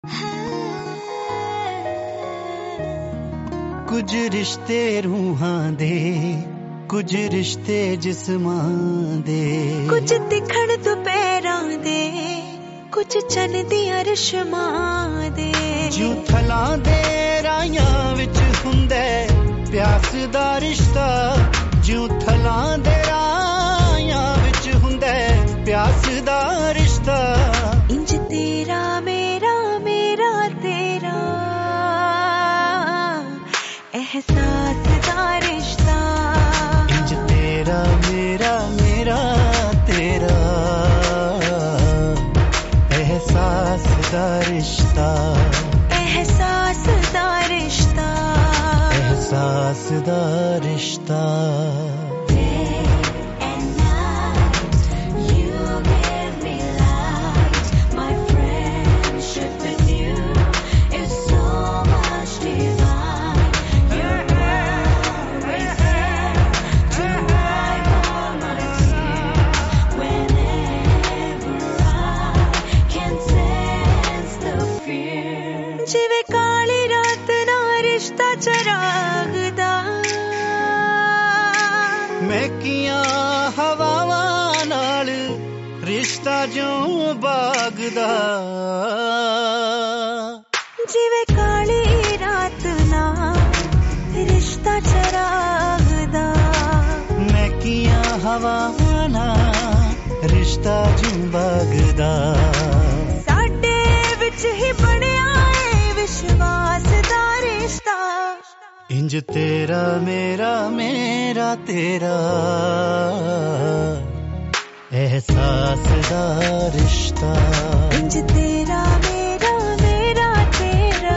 ਕੁਝ ਰਿਸ਼ਤੇ ਰੂਹਾਂ ਦੇ, ਕੁਝ ਰਿਸ਼ਤੇ ਜਿਸਮਾਂ ਦੇ, ਕੁਝ ਦਿਖਣ ਦੁਪਹਿਰਾਂ ਦੇ, ਕੁਝ ਚੰਨ ਦੀਆਂ ਰਸ਼ਮਾਂ ਦੇ, ਜਿਉਂ ਥਲਾਂ ਦੇ ਰਾਹਾਂ ਵਿੱਚ ਹੁੰਦਾ ਪਿਆਸ ਦਾ ਰਿਸ਼ਤਾ, ਜਿਉਂ ਥਲਾਂ ਦੇ ਰਾਹਾਂ ਵਿੱਚ ਹੁੰਦਾ ਪਿਆਸ ਦਾ ਰਿਸ਼ਤਾ, ਇੰਜ ਤੇਰਾ ਮੇਰਾ ਮੇਰਾ ਤੇਰਾ एहसास दा रिश्ता, इंज तेरा मेरा मेरा तेरा एहसास दा रिश्ता, एहसास दा रिश्ता, एहसास दा रिश्ता। ਜਿਵੇਂ ਕਾਲੀ ਰਾਤ ਨਾਲ ਰਿਸ਼ਤਾ ਚਰਾਗ ਦਾ, ਮਹਿਕੀਆਂ ਹਵਾਵਾਂ ਨਾਲ ਰਿਸ਼ਤਾ ਜਿਉਂ ਬਾਗ ਦਾ, ਜਿਵੇਂ ਕਾਲੀ ਰਾਤ ਨਾਲ ਰਿਸ਼ਤਾ ਚਰਾਗ ਦਾ, ਮਹਿਕੀਆਂ ਹਵਾਵਾਂ ਨਾਲ ਰਿਸ਼ਤਾ ਜਿਉਂ ਬਾਗ ਦਾ, ਸਾਡੇ ਵਿੱਚ ਹੀ ਬਣਿਆ ਏ ਵਿਸ਼ਵਾਸ ਦਾ ਰਿਸ਼ਤਾ, ਇੰਜ ਤੇਰਾ ਮੇਰਾ ਮੇਰਾ ਤੇਰਾ एहसास दा रिश्ता, इंज तेरा मेरा मेरा तेरा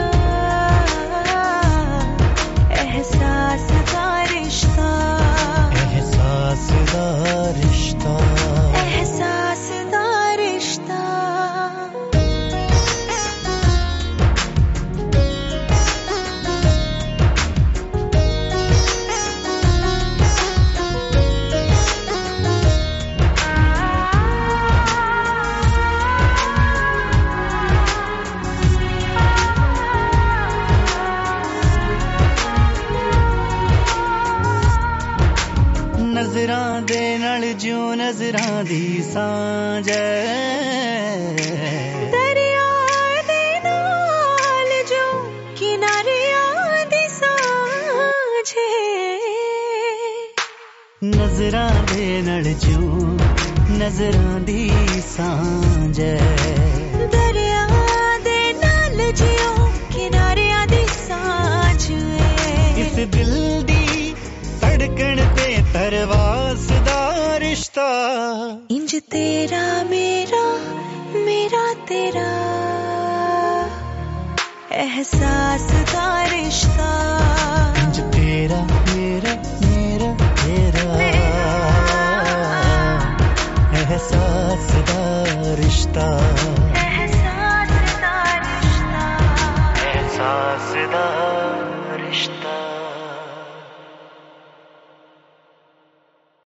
एहसास दा रिश्ता, एहसास दा रिश्ता, एहसास दा रिश्ता। ਨਜ਼ਰਾਂ ਦੇ ਨਾਲ ਜਿਉਂ ਨਜ਼ਰਾਂ ਦੀ ਸਾਂਝ ਦਰਿਆ ਦੇ ਨਾਲ ਜੋ ਕਿਨਾਰਿਆਂ ਦੀ ਸਾਂਝ, ਨਜ਼ਰਾਂ ਦੇ ਨਾਲ ਜਿਉਂ ਨਜ਼ਰਾਂ ਦੀ ਸਾਂਝ, ਦਰਿਆ ਦੇ ਨਾਲ ਜਿਉਂ ਕਿਨਾਰਿਆਂ ਦੀ ਸਾਂਝ, ਇਸ ਦਿਲ ਦੀ ਧੜਕਣ ਤੇ ਤਰਵਾਸ ਦਾ ਰਿਸ਼ਤਾ, ਇੰਜ ਤੇਰਾ ਮੇਰਾ ਮੇਰਾ ਤੇਰਾ एहसास ਦਾ ਰਿਸ਼ਤਾ।